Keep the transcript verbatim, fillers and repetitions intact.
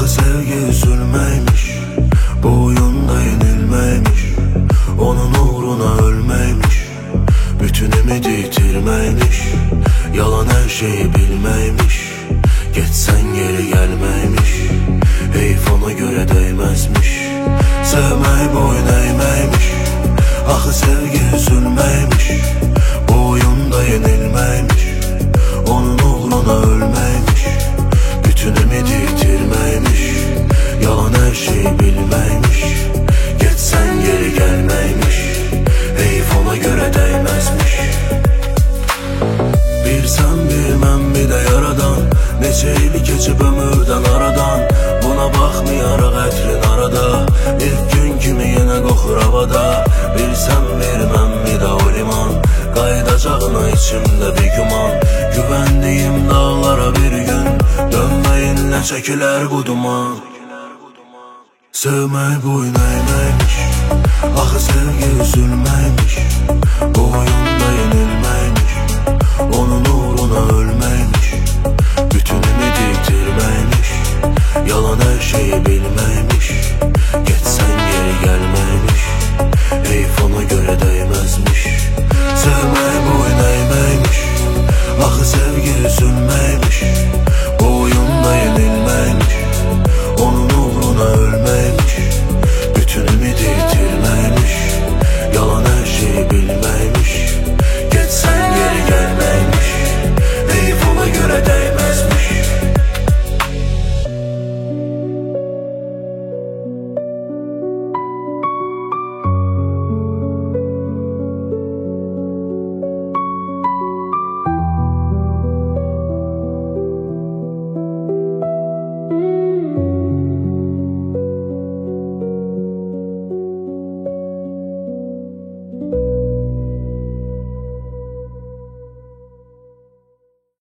sevgi üzülmeymiş, bu oyunda yenilmeymiş, onun uğruna ölmeymiş, bütün ümidi yitirmeymiş, yalan her şeyi bilmeymiş, geçsen geri gelmeymiş, heyf ona göre değmezmiş. Sevmək boyun eğmeymiş, axı sevgi üzülmeymiş, bu oyunda yenilmeymiş, onun uğruna ölmeymiş, bütün ümidi yitirmeymiş, yalan her şeyi bilmeymiş, geçsen geri gelmeymiş, heyf ona göre değmezmiş. Bir sen bir mən bir de yaradan, neçə ili keçib ömürdən aradan, buna baxmayaraq ətrin arada, ilk gün kimi yenə qoxur havada. Bir sen bir mən bir də o liman, qaydacağına içimdə bir güman, güvəndiyim dağlara bir gün dönməyinlə çəkilər bu duman. Sevmək boyun eğmeymiş,